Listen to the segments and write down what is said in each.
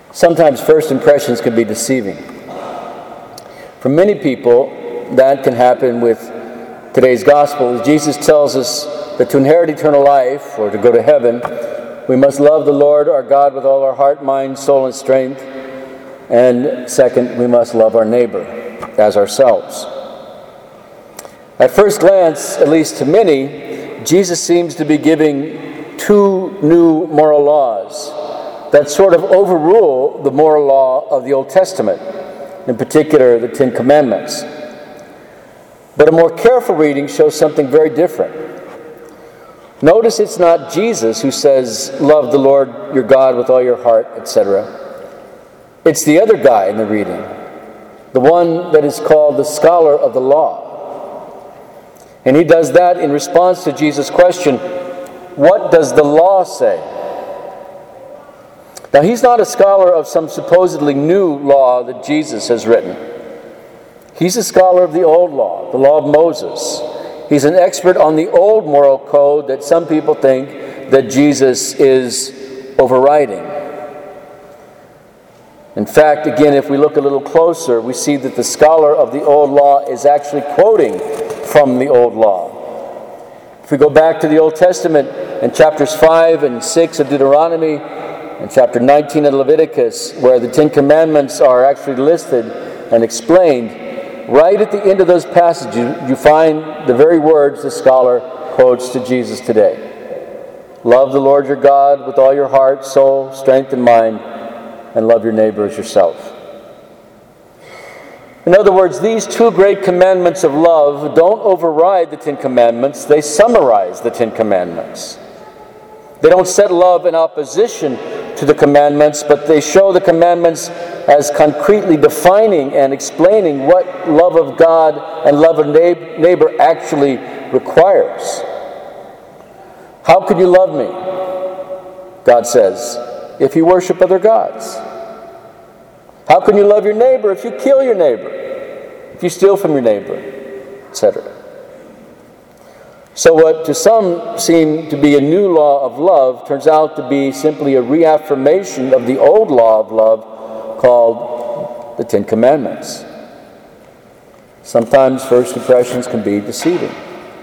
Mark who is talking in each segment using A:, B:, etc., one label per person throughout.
A: Sometimes first impressions can be deceiving. For many people, that can happen with today's gospel. Jesus tells us that to inherit eternal life, or to go to heaven, we must love the Lord our God with all our heart, mind, soul, and strength. And second, we must love our neighbor as ourselves. At first glance, at least to many, Jesus seems to be giving two new moral laws that sort of overrule the moral law of the Old Testament, in particular the Ten Commandments. But a more careful reading shows something very different. Notice it's not Jesus who says, love the Lord your God with all your heart, etc. It's the other guy in the reading, the one that is called the scholar of the law. And he does that in response to Jesus' question, what does the law say? Now, he's not a scholar of some supposedly new law that Jesus has written. He's a scholar of the old law, the law of Moses. He's an expert on the old moral code that some people think that Jesus is overriding. In fact, again, if we look a little closer, we see that the scholar of the old law is actually quoting from the old law. If we go back to the Old Testament in chapters 5 and 6 of Deuteronomy, and chapter 19 of Leviticus, where the Ten Commandments are actually listed and explained, right at the end of those passages, you find the very words the scholar quotes to Jesus today. Love the Lord your God with all your heart, soul, strength, and mind, and love your neighbor as yourself. In other words, these two great commandments of love don't override the Ten Commandments, they summarize the Ten Commandments. They don't set love in opposition to the commandments, but they show the commandments as concretely defining and explaining what love of God and love of neighbor actually requires. How could you love me, God says, if you worship other gods? How can you love your neighbor if you kill your neighbor, if you steal from your neighbor, etc.? So what to some seemed to be a new law of love turns out to be simply a reaffirmation of the old law of love called the Ten Commandments. Sometimes first impressions can be deceiving.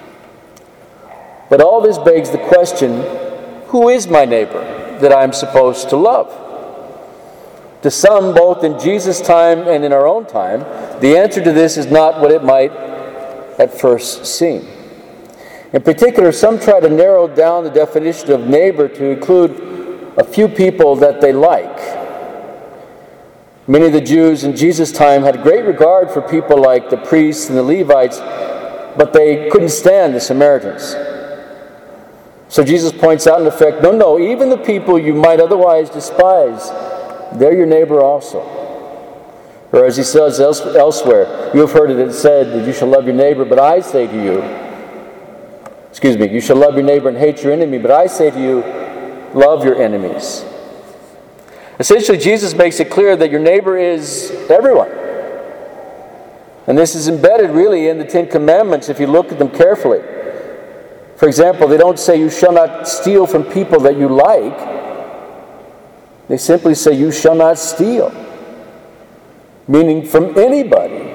A: But all this begs the question, who is my neighbor that I'm supposed to love? To some, both in Jesus' time and in our own time, the answer to this is not what it might at first seem. In particular, some try to narrow down the definition of neighbor to include a few people that they like. Many of the Jews in Jesus' time had great regard for people like the priests and the Levites, but they couldn't stand the Samaritans. So Jesus points out in effect, no, even the people you might otherwise despise, they're your neighbor also. Or as he says elsewhere, you have heard it said that you shall love your neighbor, but I say to you, you shall love your neighbor and hate your enemy, but I say to you, love your enemies. Essentially, Jesus makes it clear that your neighbor is everyone. And this is embedded really in the Ten Commandments if you look at them carefully. For example, they don't say you shall not steal from people that you like. They simply say you shall not steal, meaning from anybody.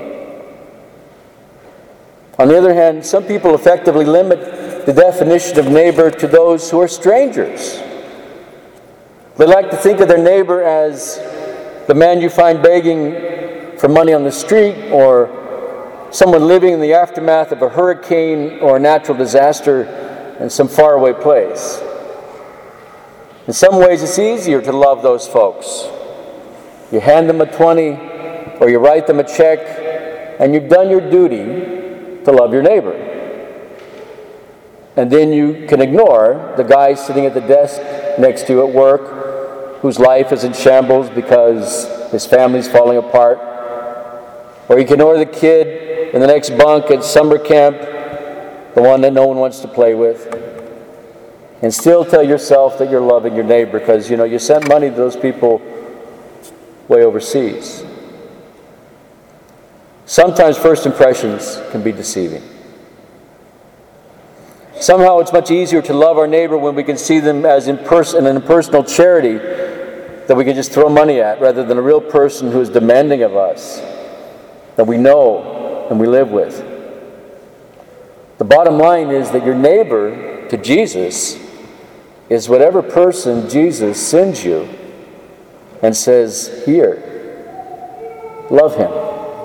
A: On the other hand, some people effectively limit the definition of neighbor to those who are strangers. They like to think of their neighbor as the man you find begging for money on the street, or someone living in the aftermath of a hurricane or a natural disaster in some faraway place. In some ways, it's easier to love those folks. You hand them a 20, or you write them a check, and you've done your duty to love your neighbor. And then you can ignore the guy sitting at the desk next to you at work whose life is in shambles because his family's falling apart. Or you can ignore the kid in the next bunk at summer camp, the one that no one wants to play with. And still tell yourself that you're loving your neighbor because, you sent money to those people way overseas. Sometimes first impressions can be deceiving. Somehow it's much easier to love our neighbor when we can see them as an impersonal charity that we can just throw money at, rather than a real person who is demanding of us, that we know and we live with. The bottom line is that your neighbor to Jesus is whatever person Jesus sends you and says, here, love him.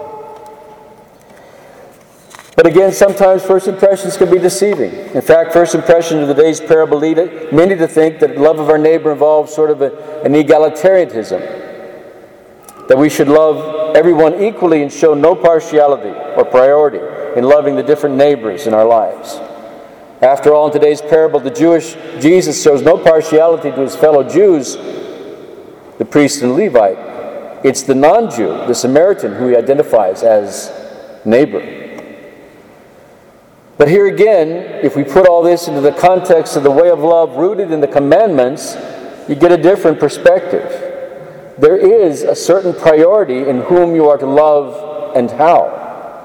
A: But again, sometimes first impressions can be deceiving. In fact, first impressions of today's parable lead many to think that love of our neighbor involves sort of an egalitarianism, that we should love everyone equally and show no partiality or priority in loving the different neighbors in our lives. After all, in today's parable, the Jewish Jesus shows no partiality to his fellow Jews, the priest and Levite. It's the non-Jew, the Samaritan, who he identifies as neighbor. But here again, if we put all this into the context of the way of love rooted in the commandments, you get a different perspective. There is a certain priority in whom you are to love and how.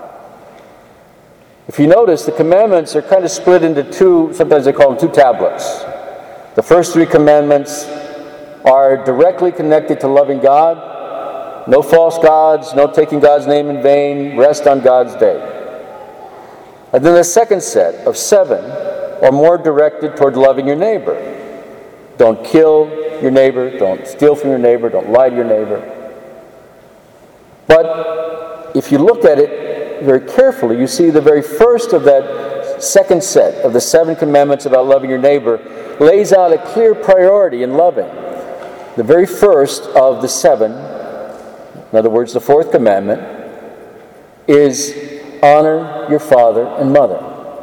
A: If you notice, the commandments are kind of split into two, sometimes they call them two tablets. The first three commandments are directly connected to loving God. No false gods, no taking God's name in vain, rest on God's day. And then the second set of 7 are more directed toward loving your neighbor. Don't kill your neighbor, don't steal from your neighbor, don't lie to your neighbor. But if you look at it very carefully, you see the very first of that second set of the 7 commandments about loving your neighbor lays out a clear priority in loving. The very first of the 7, in other words, the 4th commandment, is honor your father and mother.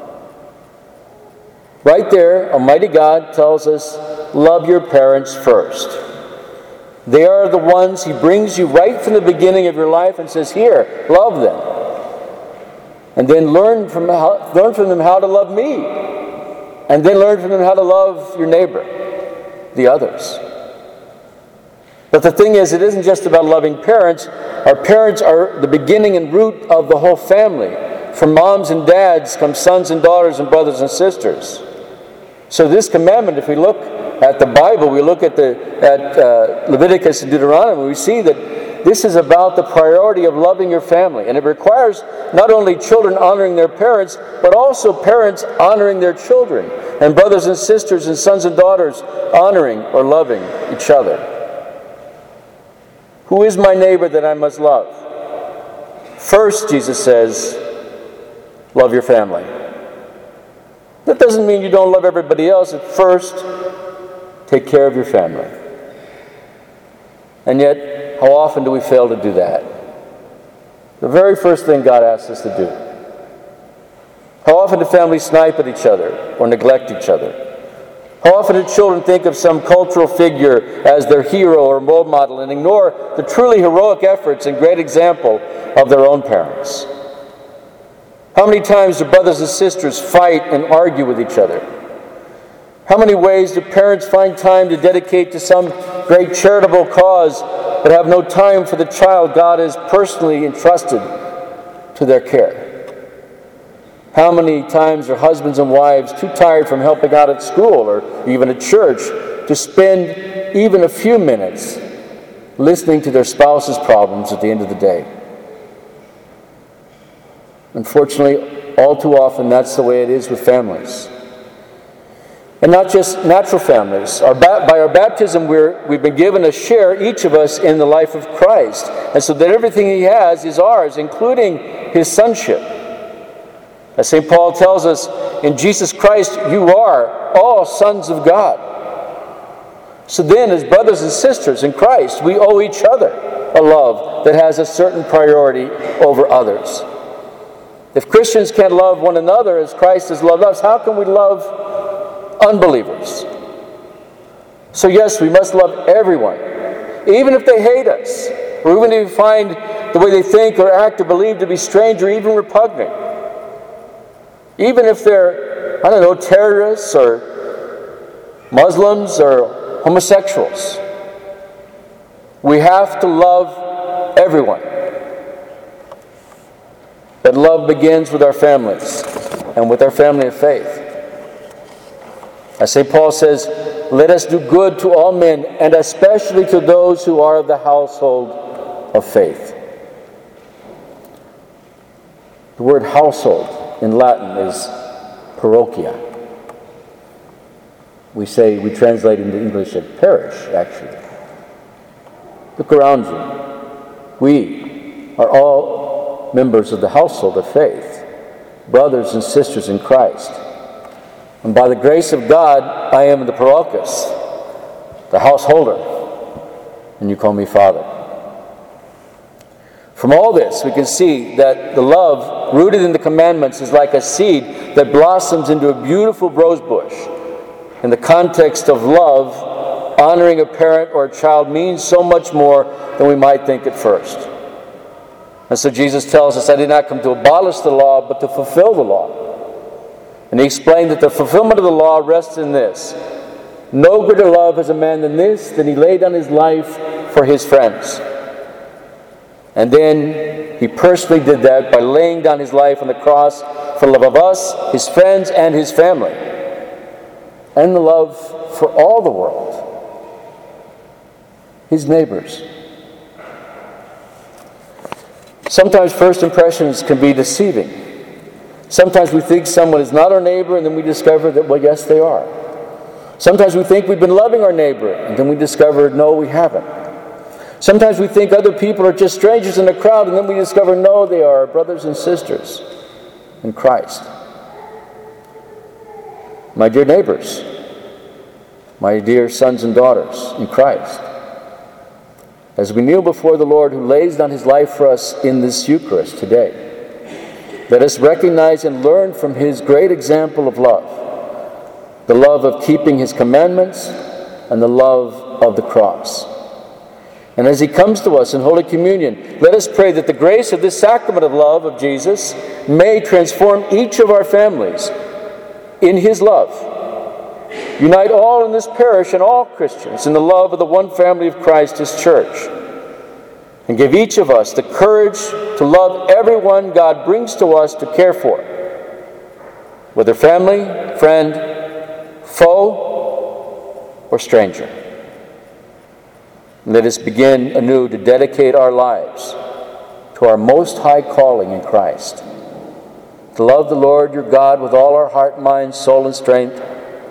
A: Right there, Almighty God tells us, love your parents first. They are the ones He brings you right from the beginning of your life and says, here, love them. And then learn from them how to love me. And then learn from them how to love your neighbor, the others. But the thing is, it isn't just about loving parents. Our parents are the beginning and root of the whole family. From moms and dads come sons and daughters and brothers and sisters. So this commandment, if we look at the Bible, we look at Leviticus and Deuteronomy, we see that this is about the priority of loving your family. And it requires not only children honoring their parents, but also parents honoring their children, and brothers and sisters and sons and daughters honoring or loving each other. Who is my neighbor that I must love? First, Jesus says, love your family. That doesn't mean you don't love everybody else. At first, take care of your family. And yet, how often do we fail to do that? The very first thing God asks us to do. How often do families snipe at each other or neglect each other? How often do children think of some cultural figure as their hero or role model and ignore the truly heroic efforts and great example of their own parents? How many times do brothers and sisters fight and argue with each other? How many ways do parents find time to dedicate to some great charitable cause but have no time for the child God has personally entrusted to their care? How many times are husbands and wives too tired from helping out at school or even at church to spend even a few minutes listening to their spouse's problems at the end of the day? Unfortunately, all too often that's the way it is with families. And not just natural families. By our baptism, we've been given a share, each of us, in the life of Christ. And so that everything He has is ours, including His sonship. As St. Paul tells us, in Jesus Christ you are all sons of God. So then, as brothers and sisters in Christ, we owe each other a love that has a certain priority over others. If Christians can't love one another as Christ has loved us, how can we love unbelievers? So yes, we must love everyone, even if they hate us, or even if we find the way they think or act or believe to be strange or even repugnant. Even if they're, terrorists or Muslims or homosexuals. We have to love everyone. But love begins with our families and with our family of faith. As St. Paul says, let us do good to all men, and especially to those who are of the household of faith. The word household in Latin is parochia. We translate into English as parish, actually. Look around you. We are all members of the household of faith, brothers and sisters in Christ. And by the grace of God, I am the parochus, the householder, and you call me Father. From all this, we can see that the love rooted in the commandments is like a seed that blossoms into a beautiful rose bush. In the context of love, honoring a parent or a child means so much more than we might think at first. And so Jesus tells us, I did not come to abolish the law, but to fulfill the law. And he explained that the fulfillment of the law rests in this. No greater love has a man than this, than he laid down his life for his friends. And then he personally did that by laying down his life on the cross for love of us, his friends, and his family. And the love for all the world, his neighbors. Sometimes first impressions can be deceiving. Sometimes we think someone is not our neighbor, and then we discover that, well, yes, they are. Sometimes we think we've been loving our neighbor, and then we discover, no, we haven't. Sometimes we think other people are just strangers in the crowd, and then we discover, no, they are our brothers and sisters in Christ. My dear neighbors, my dear sons and daughters in Christ, as we kneel before the Lord who lays down his life for us in this Eucharist today, let us recognize and learn from his great example of love, the love of keeping his commandments and the love of the cross. And as he comes to us in Holy Communion, let us pray that the grace of this sacrament of love of Jesus may transform each of our families in his love. Unite all in this parish and all Christians in the love of the one family of Christ, his church. And give each of us the courage to love everyone God brings to us to care for, whether family, friend, foe, or stranger. Let us begin anew to dedicate our lives to our most high calling in Christ, to love the Lord your God with all our heart, mind, soul, and strength,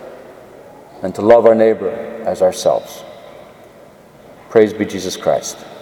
A: and to love our neighbor as ourselves. Praise be Jesus Christ.